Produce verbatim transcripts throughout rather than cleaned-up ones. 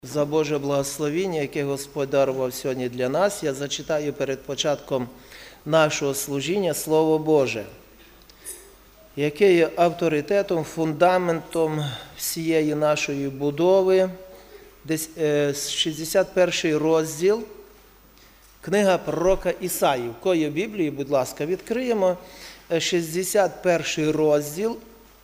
За Боже благословіння, яке Господь дарував сьогодні для нас, я зачитаю перед початком нашого служіння Слово Боже, яке є авторитетом, фундаментом всієї нашої будови. шістдесят перший розділ, книга пророка Ісаї. В кої Біблії, будь ласка, відкриємо шістдесят перший розділ,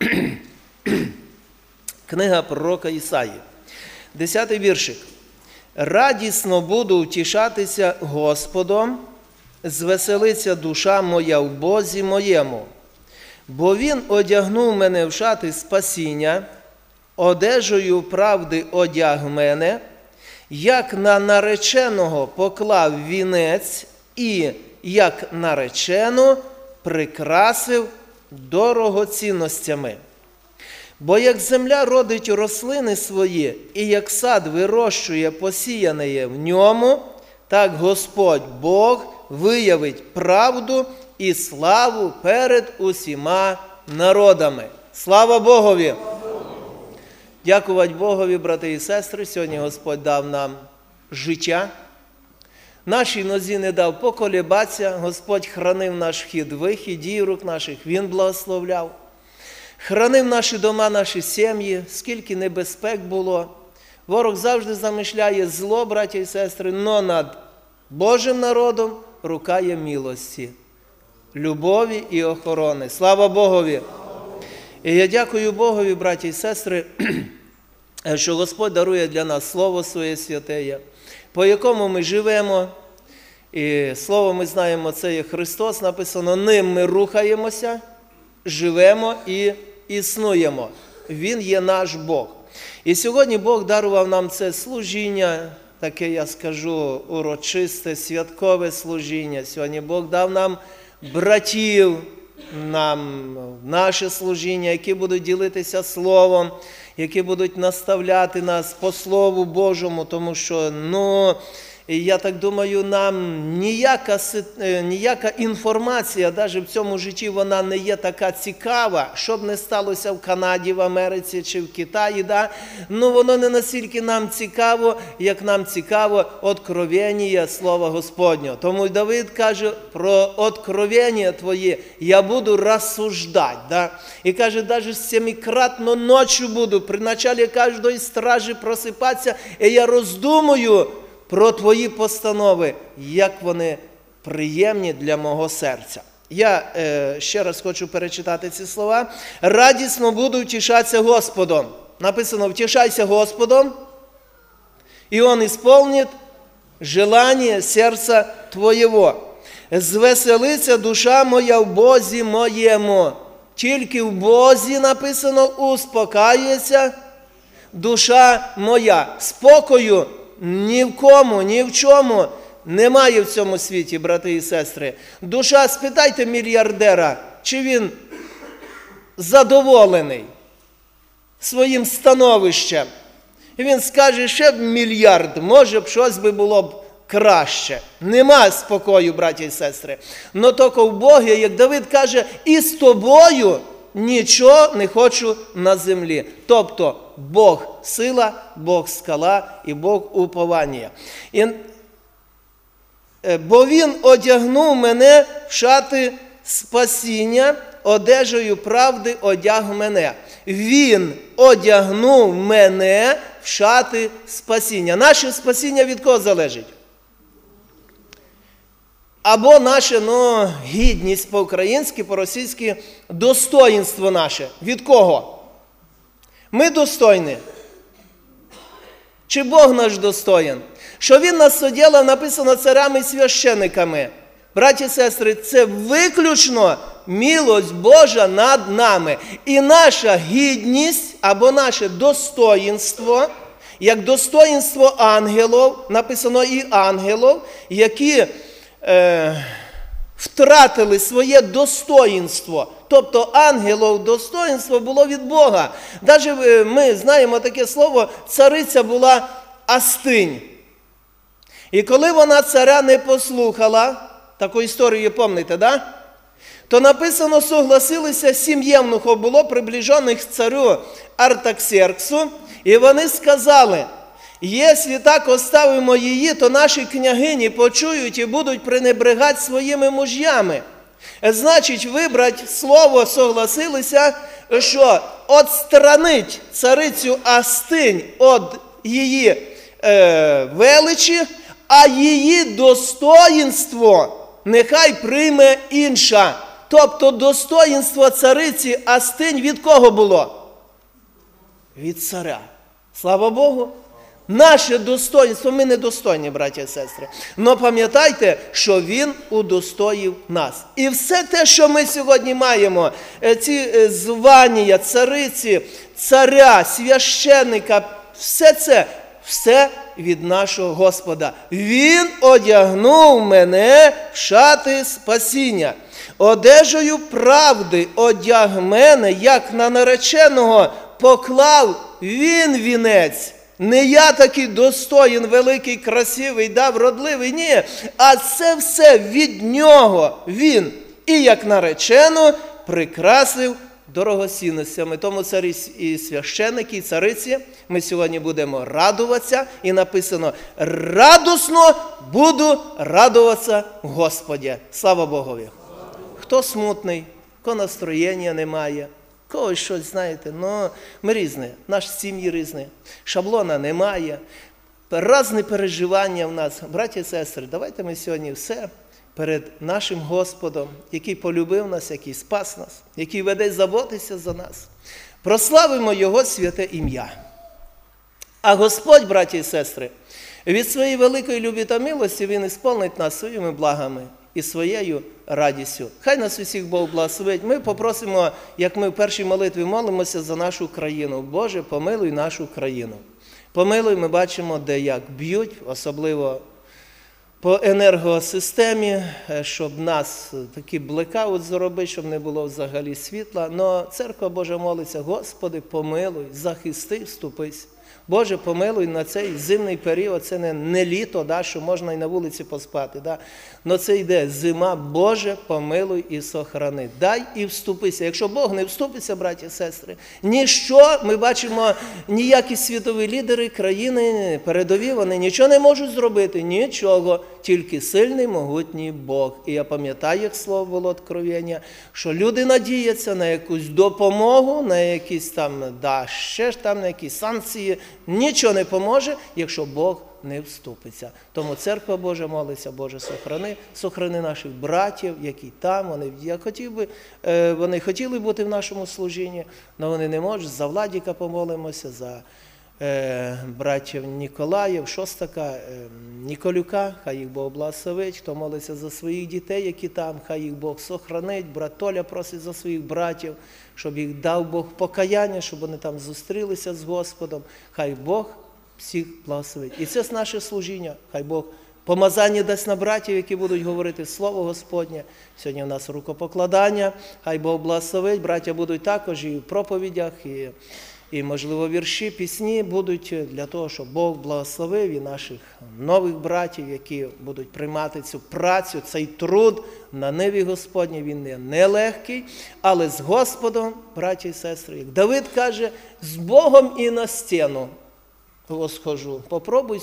книга пророка Ісаї. Десятий віршик. «Радісно буду втішатися Господом, звеселиться душа моя в Бозі моєму, бо Він одягнув мене в шати спасіння, одежею правди одяг мене, як на нареченого поклав вінець і, як наречену, прикрасив дорогоцінностями. Бо як земля родить рослини свої, і як сад вирощує посіяне в ньому, так Господь Бог виявить правду і славу перед усіма народами». Слава Богові! Дякувати Богові, брати і сестри, сьогодні Господь дав нам життя. Нашій нозі не дав поколебатися, Господь хранив наш вхід-вихід, дії рук наших Він благословляв. Хранив наші дома, наші сім'ї, скільки небезпек було. Ворог завжди замишляє зло, браті і сестри, но над Божим народом рука є милості, любові і охорони. Слава Богові! І я дякую Богові, браті і сестри, що Господь дарує для нас Слово Своє святеє, по якому ми живемо. І Слово ми знаємо, це є Христос, написано, ним ми рухаємося, живемо і існуємо. Він є наш Бог. І сьогодні Бог дарував нам це служіння, таке, я скажу, урочисте, святкове служіння. Сьогодні Бог дав нам братів, нам наше служіння, які будуть ділитися Словом, які будуть наставляти нас по Слову Божому, тому що, ну, я так думаю, нам ніяка, ніяка інформація, навіть в цьому житті, вона не є така цікава, що б не сталося в Канаді, в Америці чи в Китаї, да? Ну воно не настільки нам цікаво, як нам цікаво откровення Слова Господнього. Тому Давид каже, про откровення твоє я буду розсуждати. Да? І каже, навіть семикратно ночі буду, при началі кожної стражі просипатися, і я роздумую про твої постанови, як вони приємні для мого серця. Я е, ще раз хочу перечитати ці слова. «Радісно буду втішатися Господом». Написано, втішайся Господом, і Он ісполнить желання серця твоєго. «Звеселиться душа моя в Бозі моєму». Тільки в Бозі, написано, успокаюється душа моя. Спокою ні в кому, ні в чому немає в цьому світі, брати і сестри. Душа, спитайте мільярдера, чи він задоволений своїм становищем. І він скаже, ще б мільярд, може б щось би було б краще. Нема спокою, браті і сестри. Но тільки в Богі, як Давид каже, і з тобою нічого не хочу на землі. Тобто, Бог сила, Бог скала і Бог уповання. І, бо Він одягнув мене в шати спасіння, одежею правди одяг мене. Він одягнув мене в шати спасіння. Наше спасіння від кого залежить? Або наше, ну, гідність по-українськи, по-російськи, достоїнство наше. Від кого? Ми достойні. Чи Бог наш достоїн? Що Він нас оділав, написано, царями і священиками. Браті і сестри, це виключно милость Божа над нами. І наша гідність, або наше достоїнство, як достоїнство ангелів, написано і ангелів, які е, втратили своє достоїнство. Тобто ангелів достоїнство було від Бога. Навіть ми знаємо таке слово, цариця була Астинь. І коли вона царя не послухала, таку історію пам'ятаєте, да? То написано, согласилися сім євнухів було приближених царю Артаксерксу, і вони сказали, Якщо так оставимо її, то наші княгині почують і будуть пренебрегати своїми мужями. Значить, вибрати слово согласилися, що «отстранить царицю Астинь від її е, величі, а її достоїнство нехай прийме інша». Тобто достоїнство цариці Астинь від кого було? Від царя. Слава Богу. Наше достоїнство, ми недостойні, браті і сестри. Но пам'ятайте, що він удостоїв нас. І все те, що ми сьогодні маємо, ці звання цариці, царя, священника, все це, все від нашого Господа. Він одягнув мене в шати спасіння. Одежею правди одяг мене, як на нареченого поклав він вінець. Не я такий достоїн, великий, красивий, да, вродливий, ні. А це все від нього він. І як наречену прикрасив дорогоцінностями. Тому царі і священники, і цариці, ми сьогодні будемо радуватися. І написано, радосно буду радуватися в Господі. Слава Богові. Хто смутний, кого настроєння немає, когось щось, знаєте, ну, ми різні, наші сім'ї різні, шаблона немає, різні переживання в нас. Браті і сестри, давайте ми сьогодні все перед нашим Господом, який полюбив нас, який спас нас, який веде заботитися за нас, прославимо Його святе ім'я. А Господь, браті і сестри, від своєї великої любі та милості Він ісполнить нас своїми благами і своєю радістю. Хай нас усіх Бог благословить. Ми попросимо, як ми в першій молитві молимося за нашу країну. Боже, помилуй нашу країну. Помилуй, ми бачимо, де як б'ють, особливо по енергосистемі, щоб нас такий блекаут зробити, щоб не було взагалі світла. Но Церква Божа молиться, Господи, помилуй, захисти, вступись. Боже, помилуй на цей зимний період, це не, не літо, да, що можна і на вулиці поспати. Да. Но це йде зима, Боже, помилуй і сохрани. Дай і вступися. Якщо Бог не вступиться, браті і сестри, ніщо, ми бачимо, ніякі світові лідери країни, передові, вони нічого не можуть зробити, нічого, тільки сильний, могутній Бог. І я пам'ятаю, як слово було откровення, що люди надіються на якусь допомогу, на якісь там, да, ще ж там, на якісь санкції. Нічого не поможе, якщо Бог не вступиться. Тому Церква Божа молиться, Боже, сохрани, сохрани наших братів, які там, вони, я хотів би, вони хотіли бути в нашому служінні, але вони не можуть. За Владіка помолимося, за е, братів Ніколаїв, Шостака, е, Ніколюка, хай їх Бог благословить, хто молиться за своїх дітей, які там, хай їх Бог сохранить, брат Толя просить за своїх братів, щоб їх дав Бог покаяння, щоб вони там зустрілися з Господом, хай Бог всіх благословить. І це наше служіння, хай Бог помазання дасть на братів, які будуть говорити Слово Господнє. Сьогодні у нас рукопокладання, хай Бог благословить, браття будуть також і в проповідях, і І, можливо, вірші, пісні будуть для того, щоб Бог благословив і наших нових братів, які будуть приймати цю працю, цей труд на ниві Господній. Він не нелегкий, але з Господом, браті і сестри, як Давид каже, з Богом і на стіну восхожу. Попробуй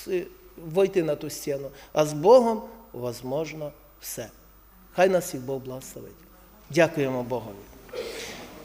войти на ту стіну, а з Богом возможно все. Хай нас всіх Бог благословить. Дякуємо Богові.